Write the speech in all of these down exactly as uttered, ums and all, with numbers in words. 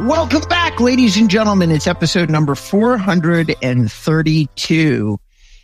Welcome back, ladies and gentlemen. It's episode number four hundred thirty-two.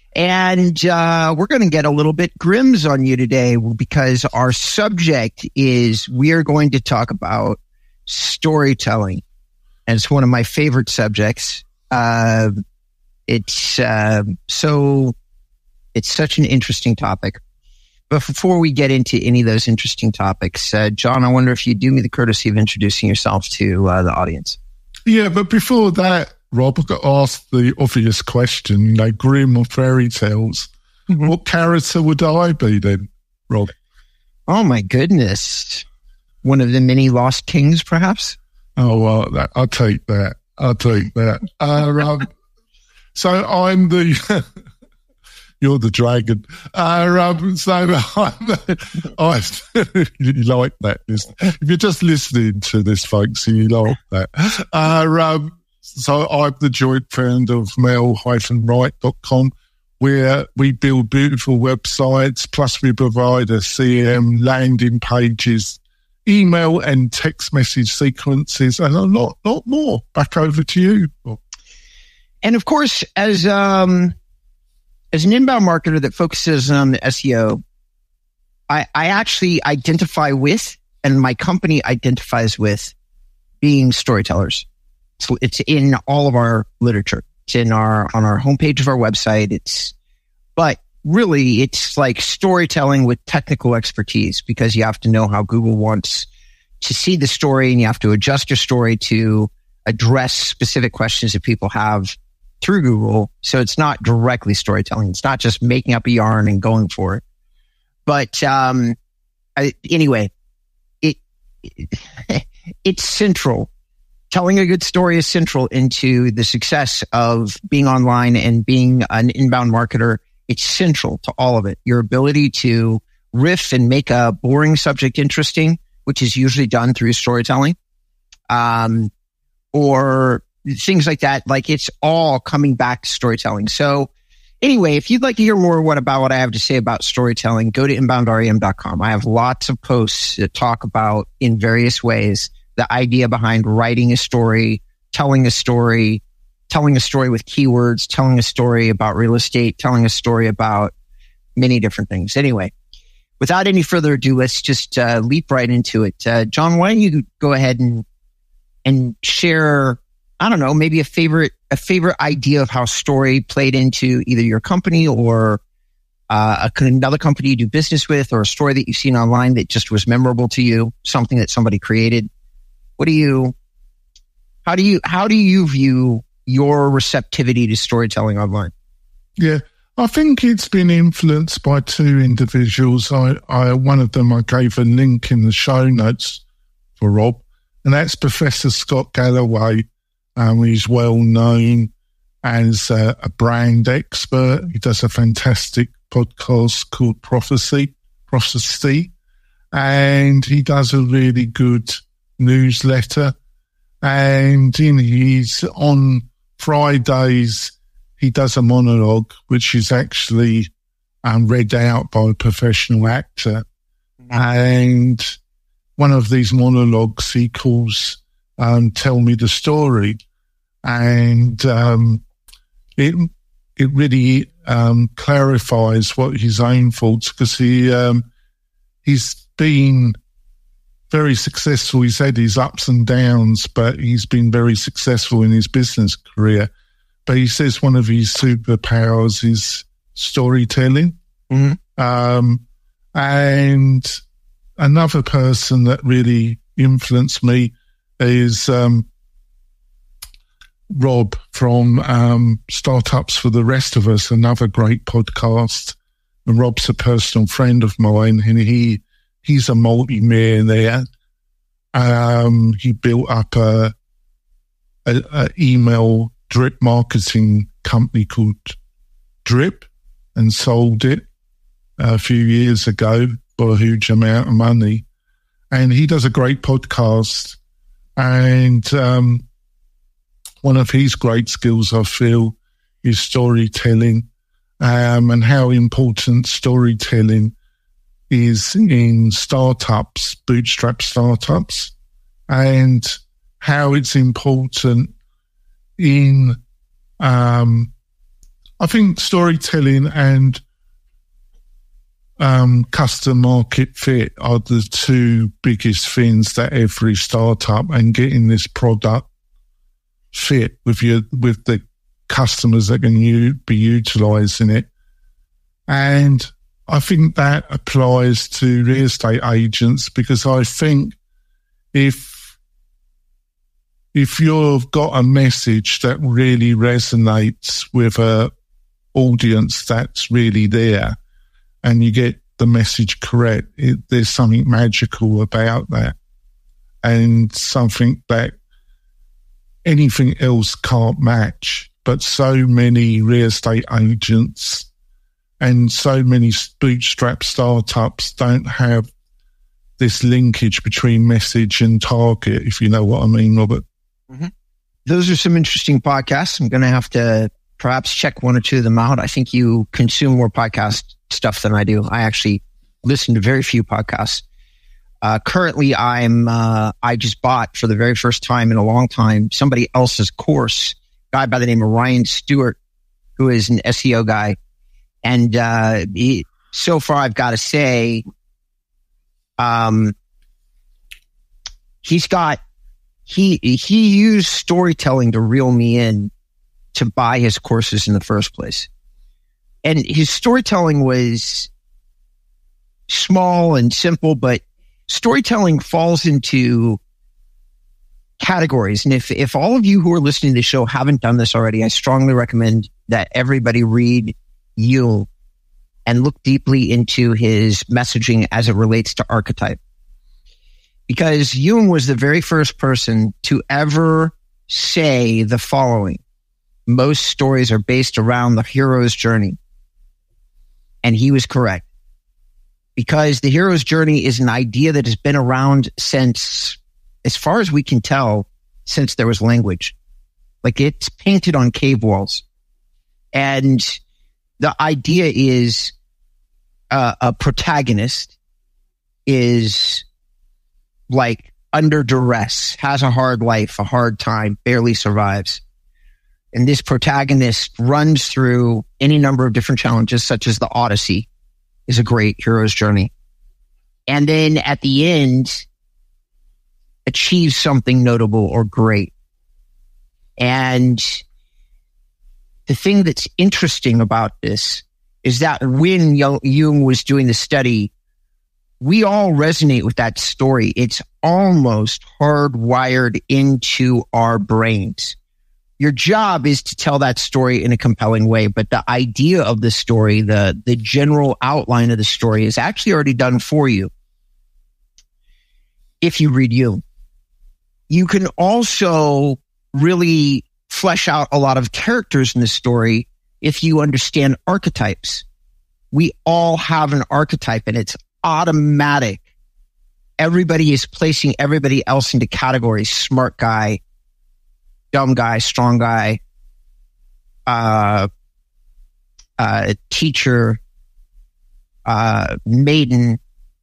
And uh, we're going to get a little bit Grimm's on you today because our subject is we are going to talk about storytelling. And it's one of my favorite subjects. Uh, it's uh, so it's such an interesting topic. But before we get into any of those interesting topics, uh, John, I wonder if you'd do me the courtesy of introducing yourself to uh, the audience. Yeah, but before that, Rob, I got asked the obvious question, you know, Grimm or fairy tales. Mm-hmm. What character would I be then, Rob? Oh, my goodness. One of the many lost kings, perhaps? Oh, well, that, I'll take that. I'll take that. Uh, um, so I'm the... You're the dragon. Uh, um, so I'm the, I, you like that. If you're just listening to this, folks, you like that. Uh, um, so I'm the joint founder of mail dash right dot com, where we build beautiful websites, plus we provide a C M, landing pages, email and text message sequences, and a lot, lot more. Back over to you, Bob. And of course, as... um. As an inbound marketer that focuses on S E O, I, I actually identify with, and my company identifies with, being storytellers. So it's in all of our literature. It's in our on our homepage of our website. It's, but really, it's like storytelling with technical expertise because you have to know how Google wants to see the story, and you have to adjust your story to address specific questions that people have through Google. So it's not directly storytelling. It's not just making up a yarn and going for it. But um, I, anyway, it, it it's central. Telling a good story is central into the success of being online and being an inbound marketer. It's central to all of it. Your ability to riff and make a boring subject interesting, which is usually done through storytelling, um, or things like that. Like it's all coming back to storytelling. So anyway, if you'd like to hear more what about what I have to say about storytelling, go to inbound R E M dot com. I have lots of posts that talk about in various ways the idea behind writing a story, telling a story, telling a story with keywords, telling a story about real estate, telling a story about many different things. Anyway, without any further ado, let's just uh, leap right into it. Uh, John, why don't you go ahead and and share, I don't know, maybe a favorite, a favorite idea of how story played into either your company or uh, a, another company you do business with, or a story that you've seen online that just was memorable to you, something that somebody created. What do you, how do you, how do you view your receptivity to storytelling online? Yeah, I think it's been influenced by two individuals. I, I, one of them, I gave a link in the show notes for Rob, and that's Professor Scott Galloway. Um, he's well known as a, a brand expert. He does a fantastic podcast called Prophecy, Prophecy, and he does a really good newsletter. And in he's on Fridays, he does a monologue, which is actually um, read out by a professional actor. Mm-hmm. And one of these monologues he calls Um, Tell Me the Story. And um, it it really um, clarifies what his own thoughts, because he, um, he's been very successful. He's had his ups and downs, but he's been very successful in his business career. But he says one of his superpowers is storytelling. Mm-hmm. Um, and another person that really influenced me is um, Rob from um, Startups for the Rest of Us, another great podcast. And Rob's a personal friend of mine, and he he's a multi-millionaire. Um, he built up a, a, a email drip marketing company called Drip and sold it a few years ago for a huge amount of money. And he does a great podcast. And um, one of his great skills, I feel, is storytelling, um, and how important storytelling is in startups, bootstrap startups, and how it's important in, um, I think storytelling and um, custom market fit are the two biggest things that every startup, and getting this product fit with your with the customers that can u- be utilising it. And I think that applies to real estate agents, because I think if if you've got a message that really resonates with a audience that's really there, and you get the message correct, it, there's something magical about that, and something that anything else can't match. But so many real estate agents and so many bootstrap startups don't have this linkage between message and target, if you know what I mean, Robert. Mm-hmm. Those are some interesting podcasts. I'm going to have to perhaps check one or two of them out. I think you consume more podcast stuff than I do. I actually listen to very few podcasts. Uh, currently, I'm uh, I just bought for the very first time in a long time somebody else's course, a guy by the name of Ryan Stewart, who is an S E O guy. And uh, he, so far, I've got to say, um, he's got he he used storytelling to reel me in to buy his courses in the first place. And his storytelling was small and simple, but storytelling falls into categories. And if, if all of you who are listening to the show haven't done this already, I strongly recommend that everybody read Jung and look deeply into his messaging as it relates to archetype. Because Jung was the very first person to ever say the following: most stories are based around the hero's journey. And he was correct. Because the hero's journey is an idea that has been around since, as far as we can tell, since there was language. Like, it's painted on cave walls. And the idea is uh, a protagonist is like under duress, has a hard life, a hard time, barely survives. And this protagonist runs through any number of different challenges, such as the Odyssey is a great hero's journey. And then at the end, achieves something notable or great. And the thing that's interesting about this is that when Jung was doing the study, we all resonate with that story. It's almost hardwired into our brains. Your job is to tell that story in a compelling way, but the idea of the story, the, the general outline of the story is actually already done for you if you read Jung. You can also really flesh out a lot of characters in the story if you understand archetypes. We all have an archetype, and it's automatic. Everybody is placing everybody else into categories: smart guy, dumb guy, strong guy, uh, uh, teacher, uh, maiden.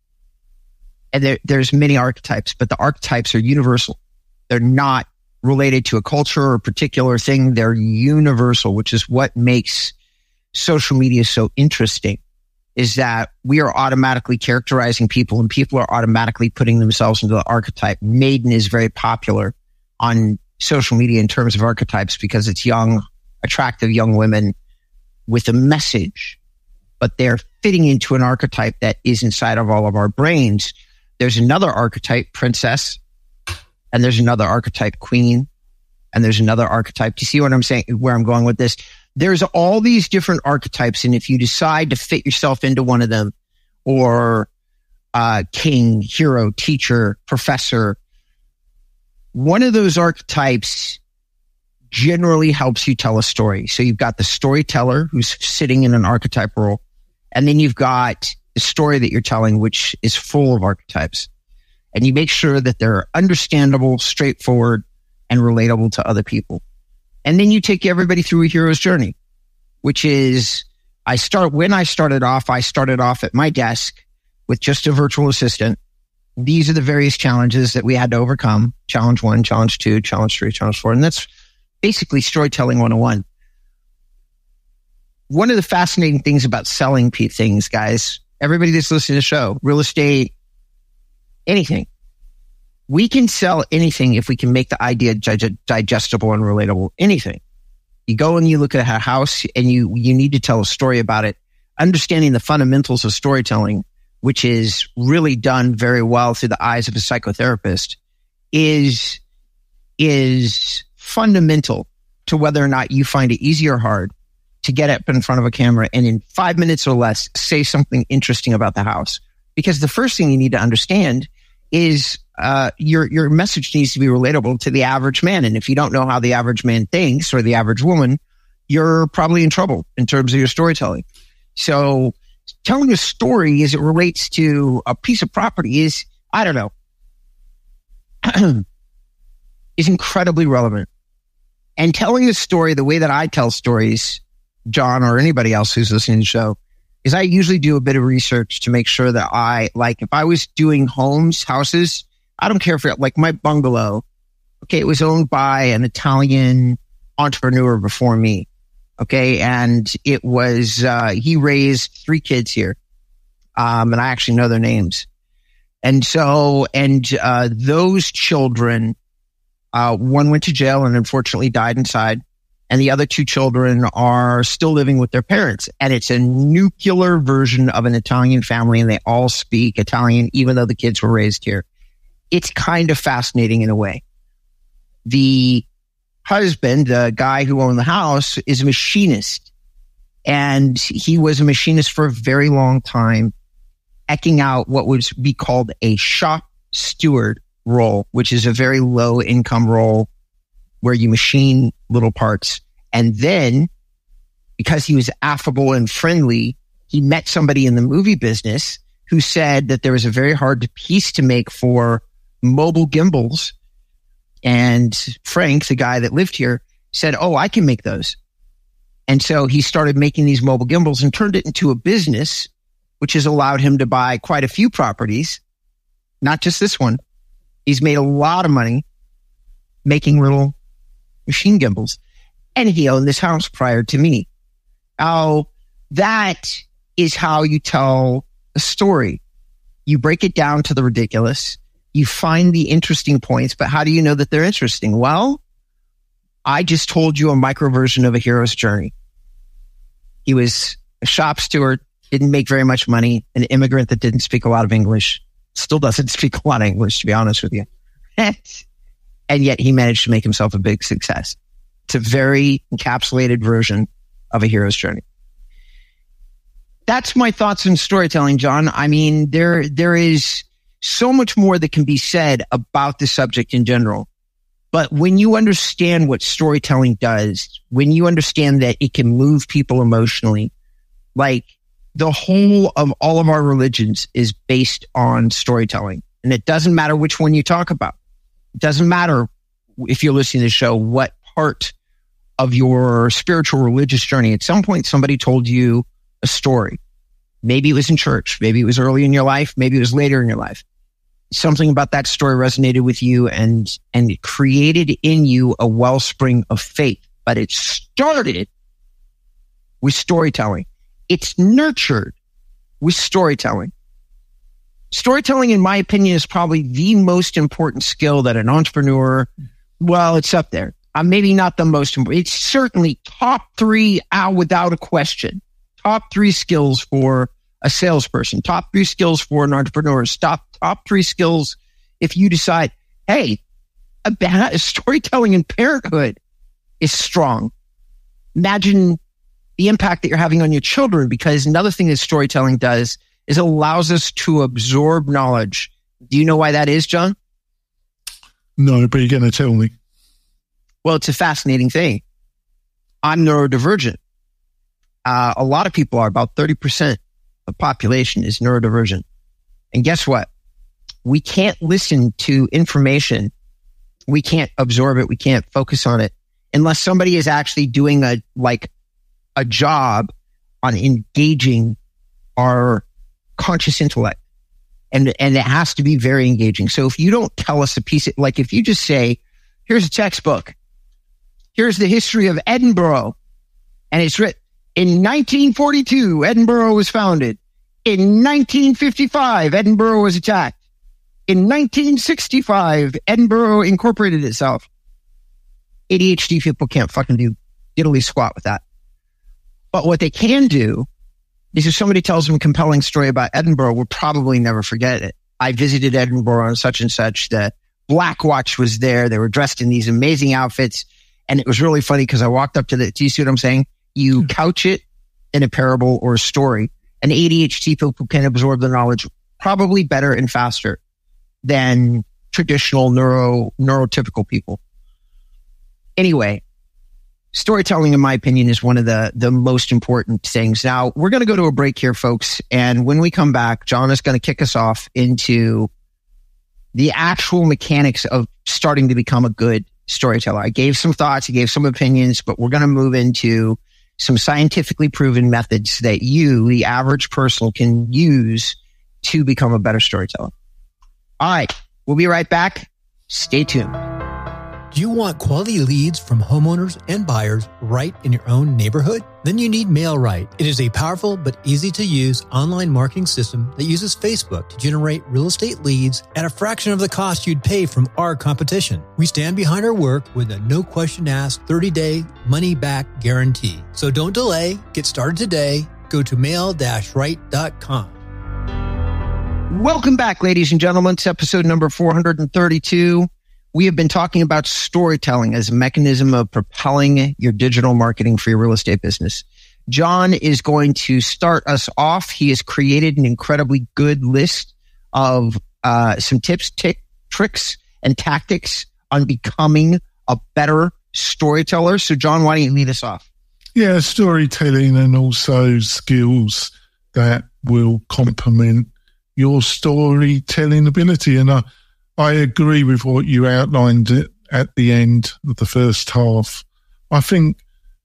And there, there's many archetypes, but the archetypes are universal. They're not related to a culture or a particular thing. They're universal, which is what makes social media so interesting, is that we are automatically characterizing people, and people are automatically putting themselves into the archetype. Maiden is very popular on social media in terms of archetypes because it's young, attractive young women with a message, but they're fitting into an archetype that is inside of all of our brains. There's another archetype, princess, and there's another archetype, queen, and there's another archetype. Do you see what I'm saying, where I'm going with this? There's all these different archetypes, and if you decide to fit yourself into one of them, or uh, king, hero, teacher, professor, one of those archetypes generally helps you tell a story. So you've got the storyteller who's sitting in an archetype role, and then you've got the story that you're telling, which is full of archetypes. And you make sure that they're understandable, straightforward, and relatable to other people. And then you take everybody through a hero's journey, which is, I start, when I started off, I started off at my desk with just a virtual assistant, these are the various challenges that we had to overcome. Challenge one, challenge two, challenge three, challenge four. And that's basically storytelling one oh one. One of the fascinating things about selling things, guys, everybody that's listening to the show, real estate, anything, we can sell anything if we can make the idea dig- digestible and relatable. Anything. You go and you look at a house and you, you need to tell a story about it. Understanding the fundamentals of storytelling, which is really done very well through the eyes of a psychotherapist, is, is fundamental to whether or not you find it easy or hard to get up in front of a camera and in five minutes or less say something interesting about the house. Because the first thing you need to understand is uh your your message needs to be relatable to the average man. And if you don't know how the average man thinks or the average woman, you're probably in trouble in terms of your storytelling. So telling a story as it relates to a piece of property is, I don't know, is incredibly relevant. And telling a story the way that I tell stories, John, or anybody else who's listening to the show, is I usually do a bit of research to make sure that I, like, if I was doing homes, houses, I don't care if it, like my bungalow, okay, it was owned by an Italian entrepreneur before me, okay, and it was, uh, he raised three kids here, um, and I actually know their names. And so, and uh, those children, uh, one went to jail and unfortunately died inside. And the other two children are still living with their parents. And it's a nuclear version of an Italian family, and they all speak Italian, even though the kids were raised here. It's kind of fascinating in a way. The husband, the guy who owned the house, is a machinist. And he was a machinist for a very long time, eking out what would be called a shop steward role, which is a very low income role where you machine little parts. And then, because he was affable and friendly, he met somebody in the movie business who said that there was a very hard piece to make for mobile gimbals. And Frank, the guy that lived here, said, oh, I can make those. And so he started making these mobile gimbals and turned it into a business, which has allowed him to buy quite a few properties, not just this one. He's made a lot of money making little machine gimbals, and he owned this house prior to me. Oh, that is how you tell a story. You break it down to the ridiculous. You find the interesting points, but how do you know that they're interesting? Well, I just told you a micro version of a hero's journey. He was a shop steward, didn't make very much money, an immigrant that didn't speak a lot of English, still doesn't speak a lot of English, to be honest with you. And yet he managed to make himself a big success. It's a very encapsulated version of a hero's journey. That's my thoughts on storytelling, John. I mean, there, there is so much more that can be said about the subject in general. But when you understand what storytelling does, when you understand that it can move people emotionally, like the whole of all of our religions is based on storytelling. And it doesn't matter which one you talk about. It doesn't matter if you're listening to the show, what part of your spiritual religious journey. At some point, somebody told you a story. Maybe it was in church. Maybe it was early in your life. Maybe it was later in your life. Something about that story resonated with you and, and it created in you a wellspring of faith. But it started with storytelling. It's nurtured with storytelling. Storytelling, in my opinion, is probably the most important skill that an entrepreneur, well, it's up there. Uh, maybe not the most important. It's certainly top three out without a question. Top three skills for a salesperson. Top three skills for an entrepreneur. Top, top three skills if you decide, hey, a bad, storytelling in parenthood is strong. Imagine the impact that you're having on your children, because another thing that storytelling does is it allows us to absorb knowledge. Do you know why that is, John? No, but you're going to tell me. Well, it's a fascinating thing. I'm neurodivergent. Uh, a lot of people are. About thirty percent of the population is neurodivergent. And guess what? We can't listen to information. We can't absorb it. We can't focus on it unless somebody is actually doing a, like a job on engaging our conscious intellect. And, and it has to be very engaging. So if you don't tell us a piece, of, like if you just say, here's a textbook, here's the history of Edinburgh, and it's written in nineteen forty-two, Edinburgh was founded. In nineteen fifty-five, Edinburgh was attacked. In nineteen sixty-five, Edinburgh incorporated itself. A D H D people can't fucking do diddly squat with that. But what they can do is if somebody tells them a compelling story about Edinburgh, we'll probably never forget it. I visited Edinburgh on such and such. The Black Watch was there. They were dressed in these amazing outfits. And it was really funny because I walked up to the, do you see what I'm saying? You couch it in a parable or a story. And A D H D people can absorb the knowledge probably better and faster than traditional neuro, neurotypical people. Anyway, storytelling, in my opinion, is one of the, the most important things. Now, we're going to go to a break here, folks. And when we come back, John is going to kick us off into the actual mechanics of starting to become a good storyteller. I gave some thoughts, he gave some opinions, but we're going to move into some scientifically proven methods that you, the average person, can use to become a better storyteller. All right, we'll be right back. Stay tuned. Do you want quality leads from homeowners and buyers right in your own neighborhood? Then you need MailRight. It is a powerful but easy to use online marketing system that uses Facebook to generate real estate leads at a fraction of the cost you'd pay from our competition. We stand behind our work with a no question asked thirty day money back guarantee. So don't delay. Get started today. Go to mail dash right dot com. Welcome back, ladies and gentlemen. It's episode number four hundred thirty-two. We have been talking about storytelling as a mechanism of propelling your digital marketing for your real estate business. John is going to start us off. He has created an incredibly good list of uh, some tips, t- tricks, and tactics on becoming a better storyteller. So, John, why don't you lead us off? Yeah, storytelling and also skills that will complement your storytelling ability. And I I agree with what you outlined at the end of the first half. I think,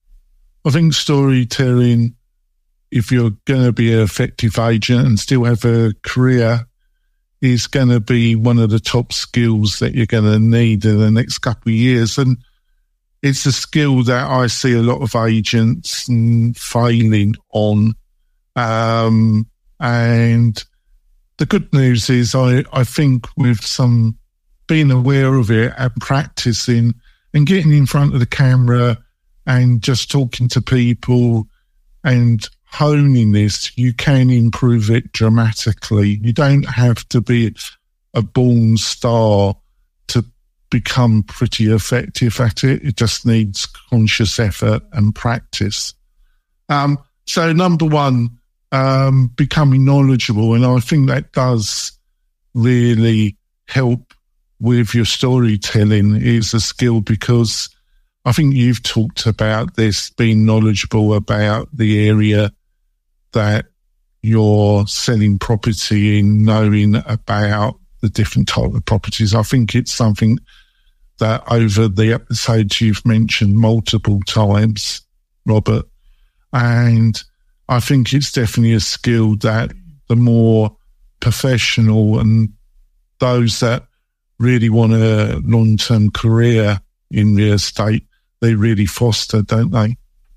I think storytelling, if you're going to be an effective agent and still have a career, is going to be one of the top skills that you're going to need in the next couple of years. And it's a skill that I see a lot of agents failing on. Um, and the good news is I, I think with some being aware of it and practicing and getting in front of the camera and just talking to people and honing this, you can improve it dramatically. You don't have to be a born star to become pretty effective at it. It just needs conscious effort and practice. Um, so number one, Um, becoming knowledgeable. And I think that does really help with your storytelling is a skill, because I think you've talked about this, being knowledgeable about the area that you're selling property in, knowing about the different type of properties. I think it's something that over the episodes you've mentioned multiple times, Robert, and I think it's definitely a skill that the more professional and those that really want a long-term career in real estate, they really foster, don't they?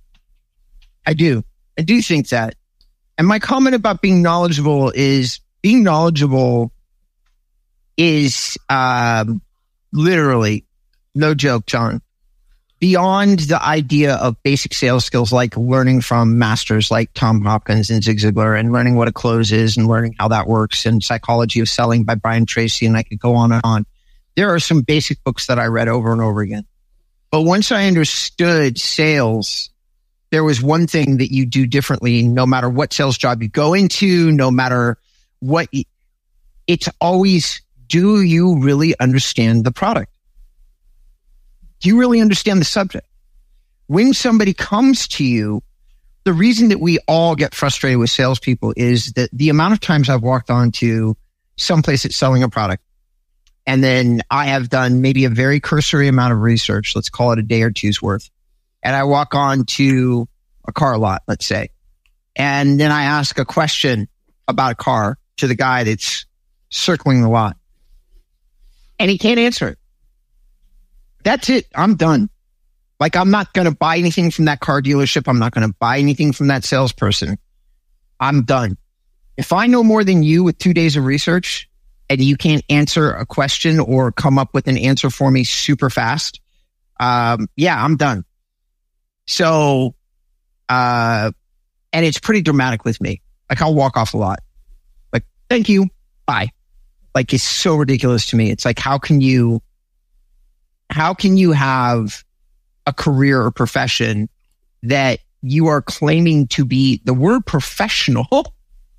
I do. I do think that. And my comment about being knowledgeable is being knowledgeable is um, literally, no joke, John, beyond the idea of basic sales skills like learning from masters like Tom Hopkins and Zig Ziglar and learning what a close is and learning how that works, and Psychology of Selling by Brian Tracy, and I could go on and on. There are some basic books that I read over and over again. But once I understood sales, there was one thing that you do differently no matter what sales job you go into, no matter what. It's always, do you really understand the product? Do you really understand the subject? When somebody comes to you, the reason that we all get frustrated with salespeople is that the amount of times I've walked onto someplace that's selling a product, and then I have done maybe a very cursory amount of research, let's call it a day or two's worth, and I walk on to a car lot, let's say, and then I ask a question about a car to the guy that's circling the lot. And he can't answer it. That's it. I'm done. Like, I'm not going to buy anything from that car dealership. I'm not going to buy anything from that salesperson. I'm done. If I know more than you with two days of research and you can't answer a question or come up with an answer for me super fast, um, yeah, I'm done. So, uh, and it's pretty dramatic with me. Like, I'll walk off a lot. Like, thank you. Bye. Like, it's so ridiculous to me. It's like, how can you, how can you have a career or profession that you are claiming to be, the word professional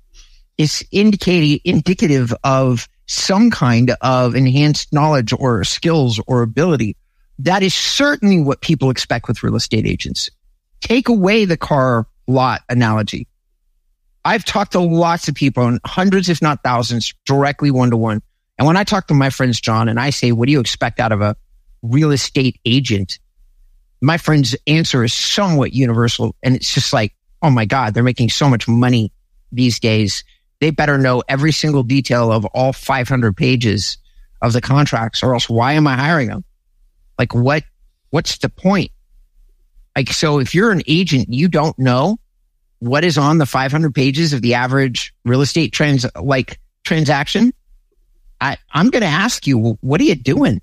is indicating, indicative of some kind of enhanced knowledge or skills or ability. That is certainly what people expect with real estate agents. Take away the car lot analogy. I've talked to lots of people, and hundreds, if not thousands, directly one-to-one. And when I talk to my friends, John, and I say, what do you expect out of a real estate agent? My friend's answer is somewhat universal. And it's just like, oh my God, they're making so much money these days. They better know every single detail of all five hundred pages of the contracts, or else why am I hiring them? Like, what, what's the point? Like, so if you're an agent, you don't know what is on the five hundred pages of the average real estate trans, like transaction. I, I'm going to ask you, what are you doing?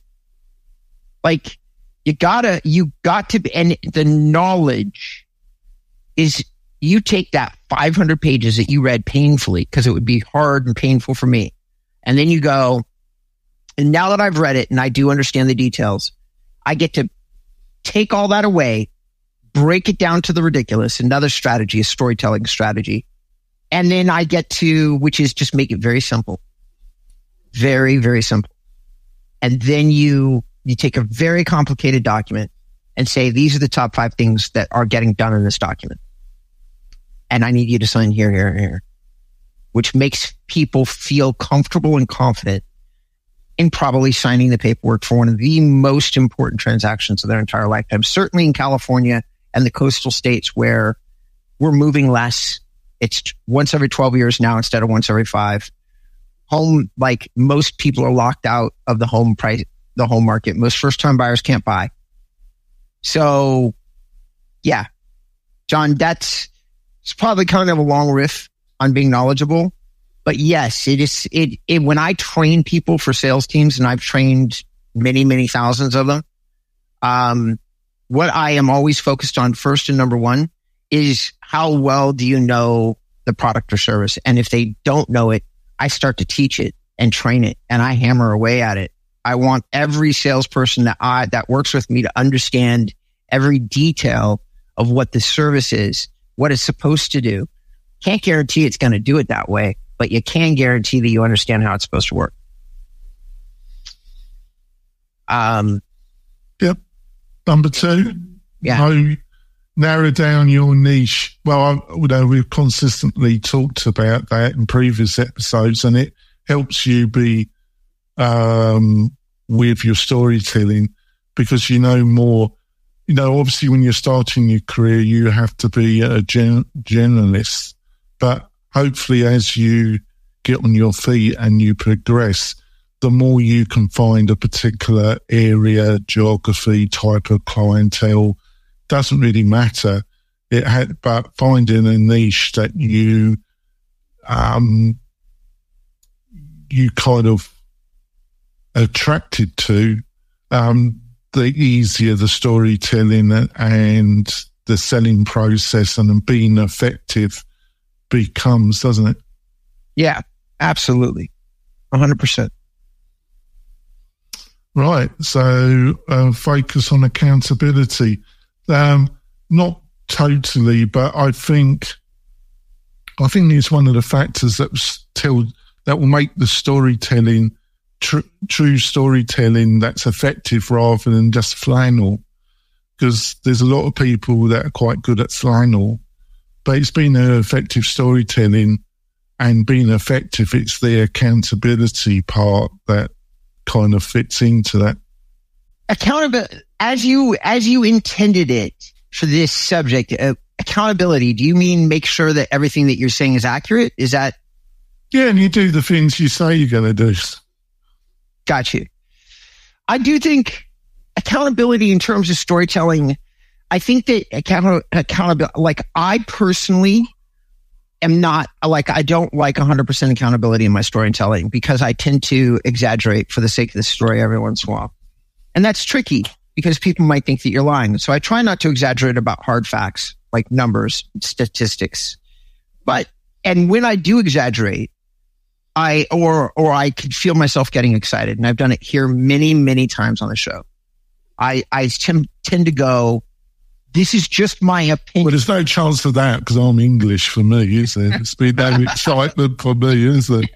Like, you gotta, you got to be, and the knowledge is, you take that five hundred pages that you read painfully, because it would be hard and painful for me. And then you go, and now that I've read it and I do understand the details, I get to take all that away, break it down to the ridiculous, another strategy, a storytelling strategy. And then I get to, which is just make it very simple. Very, very simple. And then you, you take a very complicated document and say, these are the top five things that are getting done in this document. And I need you to sign here, here, here, which makes people feel comfortable and confident in probably signing the paperwork for one of the most important transactions of their entire lifetime. Certainly in California and the coastal states where we're moving less. It's once every twelve years now instead of once every five. Home, like, most people are locked out of the home price, the home market. Most first-time buyers can't buy. So, yeah, John, that's, it's probably kind of a long riff on being knowledgeable, but yes, it is, it, it, when I train people for sales teams, and I've trained many, many thousands of them, um, what I am always focused on first and number one is, how well do you know the product or service? And if they don't know it, I start to teach it and train it, and I hammer away at it. I want every salesperson that I, that works with me to understand every detail of what the service is, what it's supposed to do. Can't guarantee it's going to do it that way, but you can guarantee that you understand how it's supposed to work. Um, yep. Number two, yeah. Know, narrow down your niche. Well, I, you know, we've consistently talked about that in previous episodes, and it helps you be um, with your storytelling, because you know more. You know, obviously, when you're starting your career, you have to be a gen- generalist. But hopefully, as you get on your feet and you progress, the more you can find a particular area, geography, type of clientele, doesn't really matter. It had, but finding a niche that you, um, you kind of attracted to, um, the easier the storytelling and the selling process and being effective becomes, doesn't it? Yeah, absolutely. A hundred percent. Right. So, uh, focus on accountability. Um, not totally, but I think, I think it's one of the factors that tell, that will make the storytelling True, true storytelling that's effective rather than just flannel, because there's a lot of people that are quite good at flannel, but it's been an effective storytelling, and being effective, it's the accountability part that kind of fits into that. Accountability, as you as you intended it for this subject, uh, accountability. Do you mean make sure that everything that you're saying is accurate? Is that Yeah, and you do the things you say you're going to do. Got you. I do think accountability in terms of storytelling, I think that account- accountability, like I personally am not, like I don't like one hundred percent accountability in my storytelling because I tend to exaggerate for the sake of the story every once in a while. And that's tricky because people might think that you're lying. So I try not to exaggerate about hard facts like numbers, statistics. But, and when I do exaggerate, I, or, or I could feel myself getting excited. And I've done it here many, many times on the show. I, I tend, tend to go, this is just my opinion. Well, there's no chance of that because I'm English for me, is there? It's been no excitement for me, is there?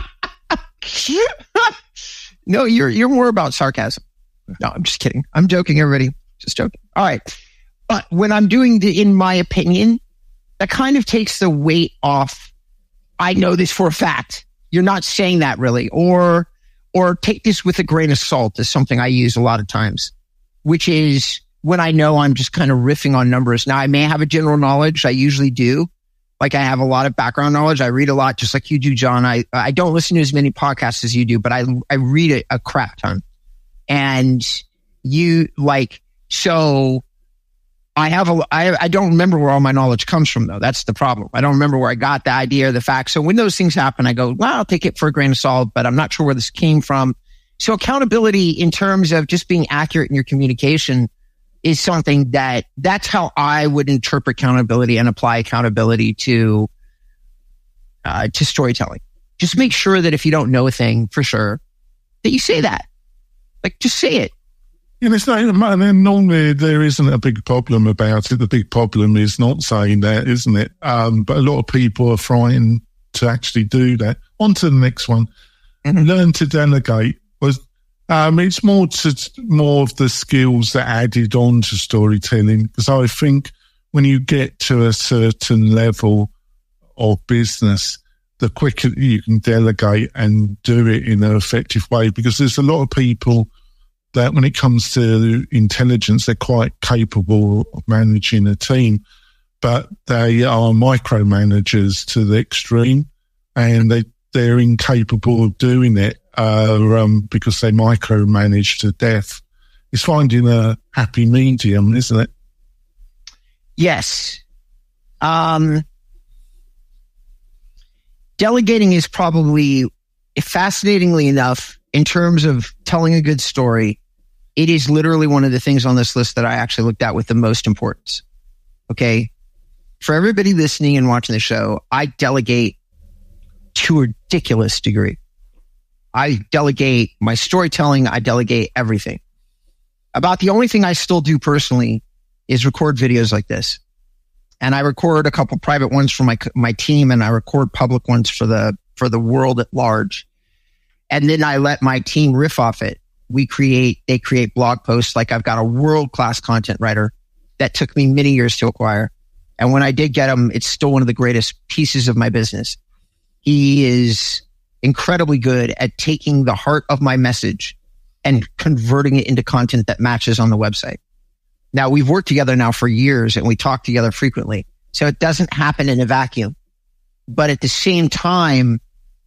No, you're, you're more about sarcasm. No, I'm just kidding. I'm joking, everybody. Just joking. All right. But when I'm doing the, in my opinion, that kind of takes the weight off. I know this for a fact. You're not saying that really, or, or take this with a grain of salt is something I use a lot of times, which is when I know I'm just kind of riffing on numbers. Now I may have a general knowledge. I usually do. Like I have a lot of background knowledge. I read a lot, just like you do, John. I, I don't listen to as many podcasts as you do, but I, I read a, a crap ton. And you like, so I have a, I, I don't remember where all my knowledge comes from though. That's the problem. I don't remember where I got the idea or the facts. So when those things happen, I go, well, I'll take it for a grain of salt, but I'm not sure where this came from. So accountability in terms of just being accurate in your communication is something that that's how I would interpret accountability and apply accountability to, uh, to storytelling. Just make sure that if you don't know a thing for sure, that you say that. Like, just say it. Yeah, it's not, and then normally there isn't a big problem about it. The big problem is not saying that, isn't it? Um, but a lot of people are frightened to actually do that. On to the next one. Mm-hmm. Learn to delegate. Was um, it's more to more of the skills that added on to storytelling, because I think when you get to a certain level of business, the quicker you can delegate and do it in an effective way, because there's a lot of people that when it comes to intelligence, they're quite capable of managing a team, but they are micromanagers to the extreme, and they, they're incapable of doing it uh, um, because they micromanage to death. It's finding a happy medium, isn't it? Yes. Um, Delegating is probably, fascinatingly enough, in terms of telling a good story, it is literally one of the things on this list that I actually looked at with the most importance. Okay. For everybody listening and watching the show, I delegate to a ridiculous degree. I delegate my storytelling. I delegate everything. About the only thing I still do personally is record videos like this. And I record a couple private ones for my, my team, and I record public ones for the, for the world at large. And then I let my team riff off it. We create, they create blog posts. Like I've got a world-class content writer that took me many years to acquire. And when I did get him, it's still one of the greatest pieces of my business. He is incredibly good at taking the heart of my message and converting it into content that matches on the website. Now, we've worked together now for years and we talk together frequently. So it doesn't happen in a vacuum. But at the same time,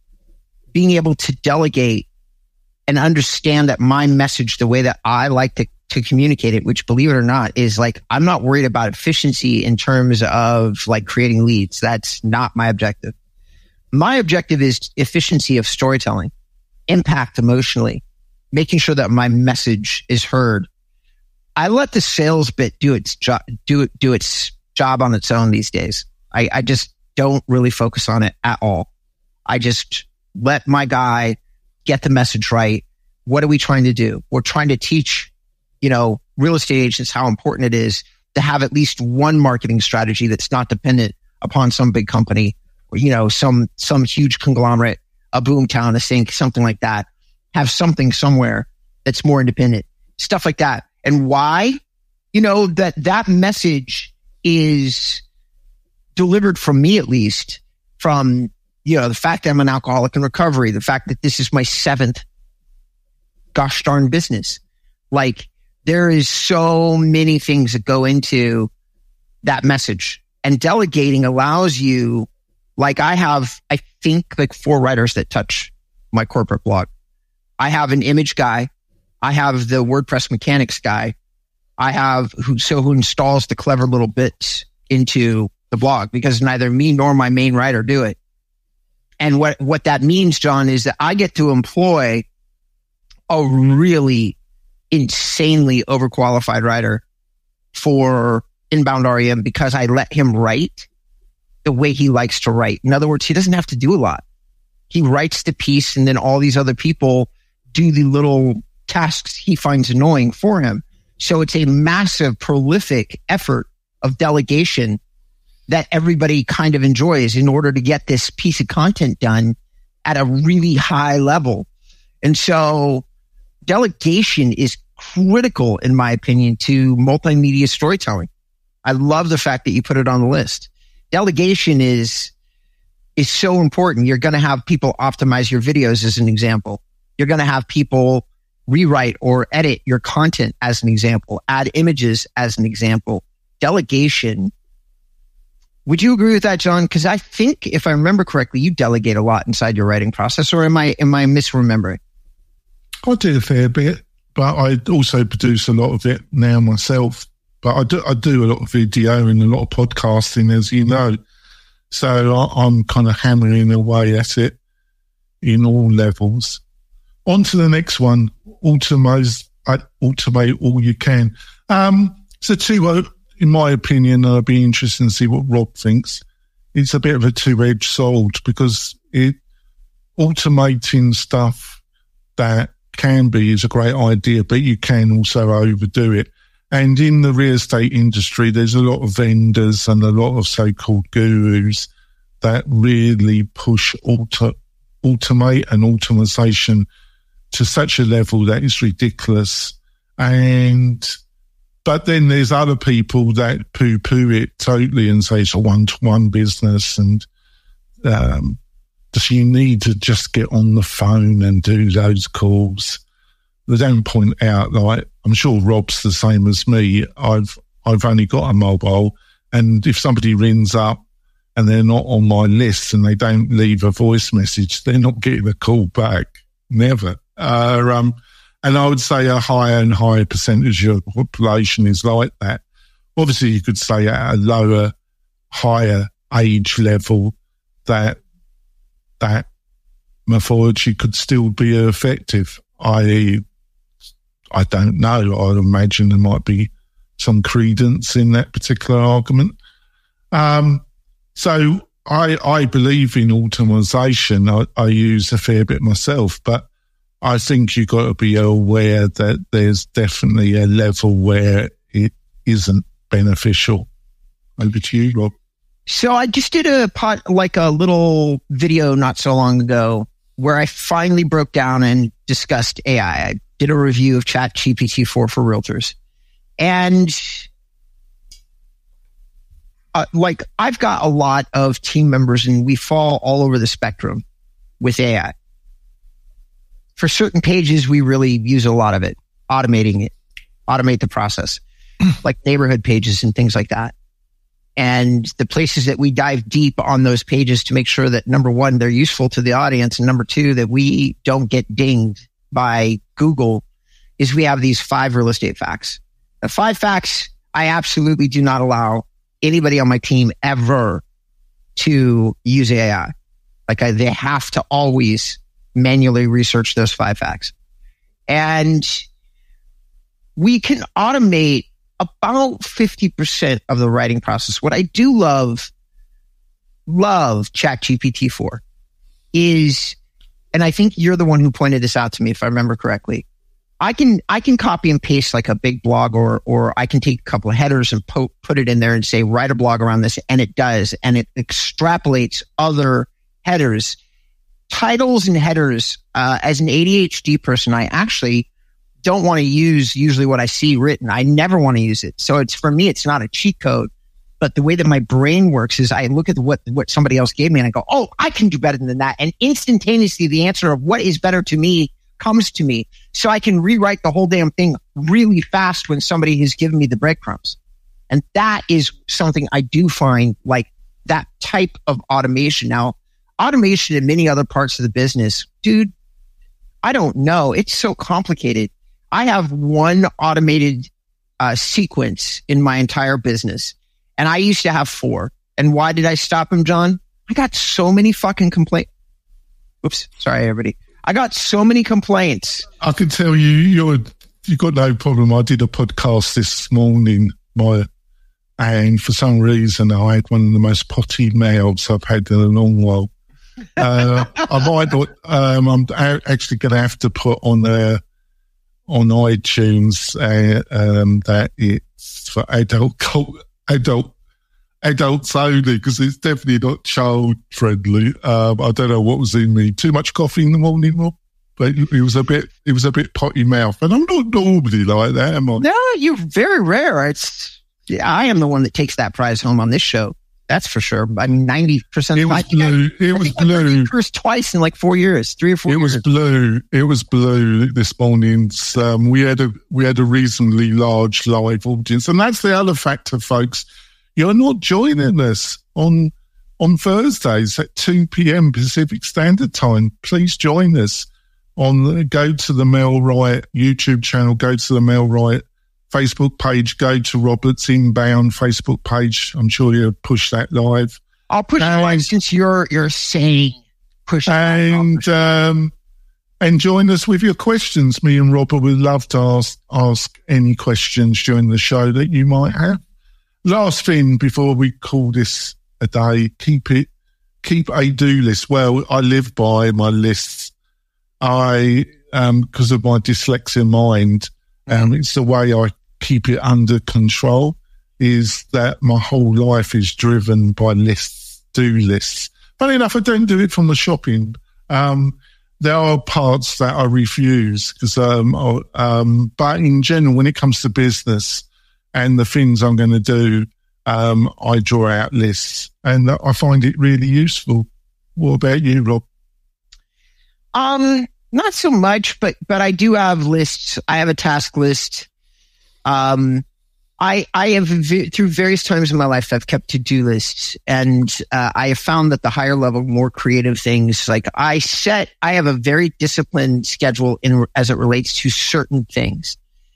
being able to delegate and understand that my message, the way that I like to, to communicate it, which believe it or not, is like, I'm not worried about efficiency in terms of like creating leads. That's not my objective. My objective is efficiency of storytelling, impact emotionally, making sure that my message is heard. I let the sales bit do its job, do it, do its job on its own these days. I, I just don't really focus on it at all. I just let my guy get the message right. What are we trying to do? We're trying to teach, you know, real estate agents how important it is to have at least one marketing strategy that's not dependent upon some big company or, you know, some, some huge conglomerate, a boomtown, a sink, something like that. Have something somewhere that's more independent, stuff like that. And why? You know, that that message is delivered from me, at least, from, you know, the fact that I'm an alcoholic in recovery, the fact that this is my seventh gosh darn business. Like, there is so many things that go into that message. And delegating allows you, like I have, I think like four writers that touch my corporate blog. I have an image guy. I have the WordPress mechanics guy. I have who, so who installs the clever little bits into the blog, because neither me nor my main writer do it. And what, what that means, John, is that I get to employ a really insanely overqualified writer for Inbound R E M because I let him write the way he likes to write. In other words, he doesn't have to do a lot. He writes the piece and then all these other people do the little tasks he finds annoying for him. So it's a massive, prolific effort of delegation that everybody kind of enjoys in order to get this piece of content done at a really high level. And so delegation is critical, in my opinion, to multimedia storytelling. I love the fact that you put it on the list. Delegation is, is so important. You're going to have people optimize your videos as an example. You're going to have people rewrite or edit your content as an example, add images as an example. Delegation. Would you agree with that, John? Because I think, if I remember correctly, you delegate a lot inside your writing process, or am I am I misremembering? I do a fair bit, but I also produce a lot of it now myself. But I do I do a lot of video and a lot of podcasting, as you know. So I, I'm kind of hammering away at it in all levels. On to the next one. Automate, automate all you can. Um, so two, in my opinion, I'd be interested to see what Rob thinks. It's a bit of a two-edged sword because it automating stuff that can be is a great idea, but you can also overdo it. And in the real estate industry, there's a lot of vendors and a lot of so-called gurus that really push auto, automate and automation to such a level that is ridiculous. And, but then there's other people that poo-poo it totally and say it's a one-to-one business and, um, that you need to just get on the phone and do those calls. They don't point out, like, I'm sure Rob's the same as me. I've, I've only got a mobile, and if somebody rings up and they're not on my list and they don't leave a voice message, they're not getting a call back. Never. Uh, um, and I would say a higher and higher percentage of the population is like that. Obviously, you could say at a lower, higher age level that that mythology could still be effective. I, I don't know. I imagine there might be some credence in that particular argument. Um, so I, I believe in automation. I, I use a fair bit myself, but I think you've got to be aware that there's definitely a level where it isn't beneficial. Over to you, Rob. So I just did a pot, like a little video not so long ago where I finally broke down and discussed A I. I did a review of Chat G P T four for realtors. And uh, like I've got a lot of team members and we fall all over the spectrum with A I. For certain pages, we really use a lot of it, automating it, automate the process, like neighborhood pages and things like that. And the places that we dive deep on those pages to make sure that, number one, they're useful to the audience, and number two, that we don't get dinged by Google, is we have these five real estate facts. The five facts, I absolutely do not allow anybody on my team ever to use A I. Like I, they have to always manually research those five facts. And we can automate about fifty percent of the writing process. What I do love, love Chat G P T four is, and I think you're the one who pointed this out to me, if I remember correctly, I can, I can copy and paste like a big blog, or, or I can take a couple of headers and po- put it in there and say, write a blog around this. And it does. And it extrapolates other headers. Titles and headers, uh, as an A D H D person, I actually don't want to use usually what I see written. I never want to use it. So it's, for me, it's not a cheat code, but the way that my brain works is I look at what, what somebody else gave me and I go, oh, I can do better than that. And instantaneously the answer of what is better to me comes to me. So I can rewrite the whole damn thing really fast when somebody has given me the breadcrumbs. And that is something I do find, like that type of automation. Now, automation in many other parts of the business, dude, I don't know. It's so complicated. I have one automated uh, sequence in my entire business, and I used to have four. And why did I stop him, John? I got so many fucking complaints. Oops. Sorry, everybody. I got so many complaints. I can tell you, you're, you got no problem. I did a podcast this morning, my, and for some reason I had one of the most potty mouths I've had in a long while. Uh, I might not, um, I'm actually going to have to put on uh, on iTunes uh, um, that it's for adult, adult, adults only, because it's definitely not child friendly. Um, I don't know what was in me. Too much coffee in the morning, Rob? But it was a bit, it was a bit potty mouth, and I'm not normally like that, am I? No, you're very rare. It's, I am the one that takes that prize home on this show. That's for sure. I mean, ninety percent. It was blue. It was blue. First twice in like four years, three or four. It years. was blue. It was blue this morning. Um, we had a we had a reasonably large live audience, and that's the other factor, folks. You're not joining us on on Thursdays at two p.m. Pacific Standard Time. Please join us on. Go to the Mel Wright YouTube channel. Go to the Mel Wright Facebook page, go to Robert's Inbound Facebook page. I'm sure you'll push that live. I'll push it live since you're you're saying push it and um, and join us with your questions. Me and Robert would love to ask ask any questions during the show that you might have. Last thing before we call this a day, keep it keep a do list. Well, I live by my lists. I um because of my dyslexia mind, um, it's the way I keep it under control, is that my whole life is driven by lists, do lists. Funny enough, I don't do it from the shopping. Um, there are parts that I refuse, because, um, I, um, but in general, when it comes to business and the things I'm going to do, um, I draw out lists, and I find it really useful. What about you, Rob? Um, not so much, but, but I do have lists. I have a task list. Um, I, I have through various times in my life, I've kept to-do lists, and, uh, I have found that the higher level, more creative things, like I set, I have a very disciplined schedule in, as it relates to certain things.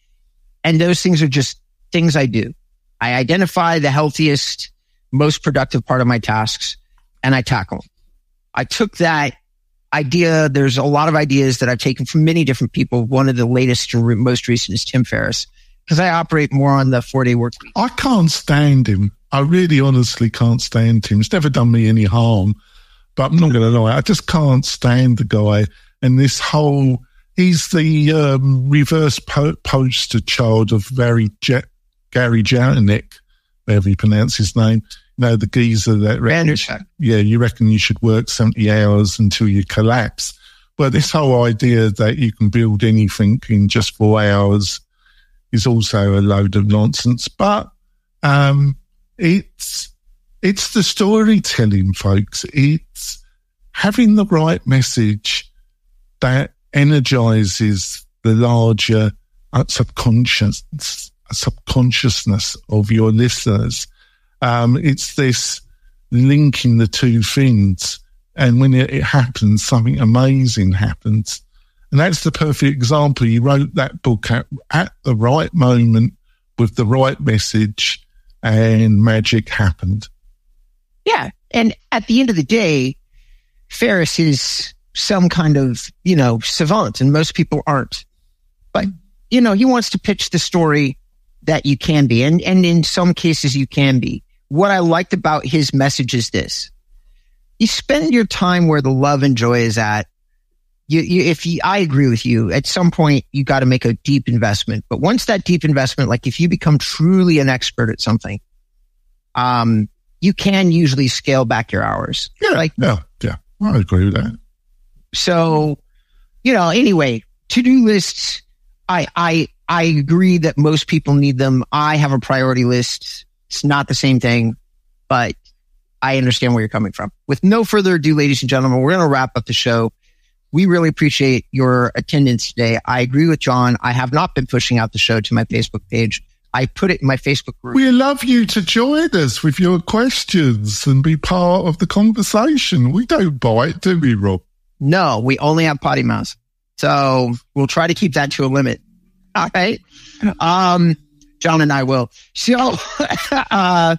And those things are just things I do. I identify the healthiest, most productive part of my tasks, and I tackle them. I took that idea. There's a lot of ideas that I've taken from many different people. One of the latest and re- most recent is Tim Ferriss, because I operate more on the four-day work week. I can't stand him. I really honestly can't stand him. It's never done me any harm, but I'm not going to lie. I just can't stand the guy. And this whole, he's the um, reverse po- poster child of very Je- Gary Jaunik, whatever you pronounce his name. You know, the geezer that reckons, yeah, you reckon you should work seventy hours until you collapse. But this whole idea that you can build anything in just four hours is also a load of nonsense. But um, it's it's the storytelling, folks. It's having the right message that energizes the larger uh, subconscious subconsciousness of your listeners. Um, it's this linking the two things, and when it, it happens, something amazing happens. And that's the perfect example. You wrote that book at, at the right moment with the right message, and magic happened. Yeah. And at the end of the day, Ferriss is some kind of, you know, savant, and most people aren't. But, you know, he wants to pitch the story that you can be. And, and in some cases you can be. What I liked about his message is this. You spend your time where the love and joy is at. You, you, if you, I agree with you, at some point you got to make a deep investment. But once that deep investment, like if you become truly an expert at something, um, you can usually scale back your hours. Yeah, like, yeah, yeah. I agree with that. So, you know, anyway, to-do lists, I, I, I agree that most people need them. I have a priority list. It's not the same thing, but I understand where you're coming from. With no further ado, ladies and gentlemen, we're going to wrap up the show. We really appreciate your attendance today. I agree with John. I have not been pushing out the show to my Facebook page. I put it in my Facebook group. We love you to join us with your questions and be part of the conversation. We don't bite, do we, Rob? No, we only have potty mouths. So we'll try to keep that to a limit. All right. Um, John and I will. So, uh,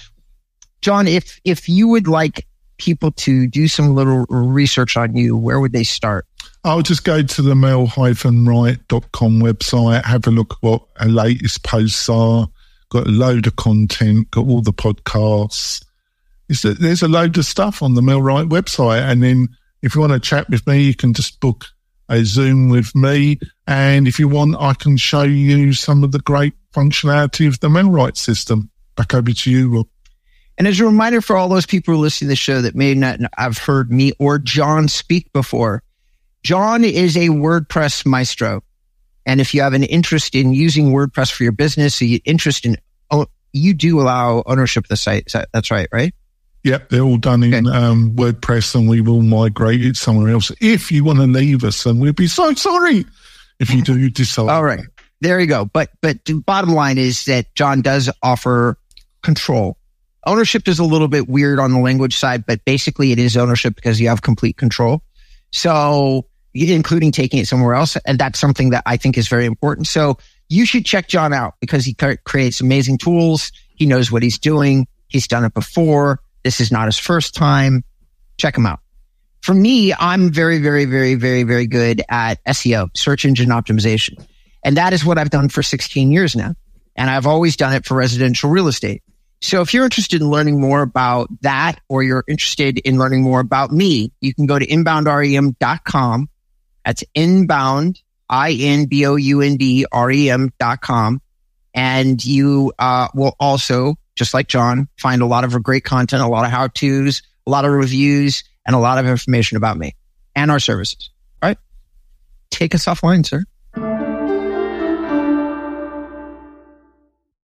John, if, if you would like people to do some little research on you, where would they start? I'll just go to the mel dash right dot com website, have a look at what our latest posts are, got a load of content, got all the podcasts. It's a, there's a load of stuff on the Mel Wright website. And then if you want to chat with me, you can just book a Zoom with me. And if you want, I can show you some of the great functionality of the Mel Wright system. Back over to you, Rob. And as a reminder for all those people who listen to the show that may not have heard me or John speak before, John is a WordPress maestro. And if you have an interest in using WordPress for your business, or you interest in, oh, you do allow ownership of the site. That's right, right? Yep, they're all done in okay. um, WordPress, and we will migrate it somewhere else if you want to leave us, and we'll be so sorry if you do decide. All right, there you go. But but the bottom line is that John does offer control. Ownership is a little bit weird on the language side, but basically it is ownership because you have complete control. So, including taking it somewhere else. And that's something that I think is very important. So you should check John out because he creates amazing tools. He knows what he's doing. He's done it before. This is not his first time. Check him out. For me, I'm very, very, very, very, very good at S E O, search engine optimization. And that is what I've done for sixteen years now. And I've always done it for residential real estate. So if you're interested in learning more about that, or you're interested in learning more about me, you can go to inbound rem dot com. That's inbound, I N B O U N D R E M dot com. And you uh, will also, just like John, find a lot of great content, a lot of how-tos, a lot of reviews, and a lot of information about me and our services. All right? Take us offline, sir.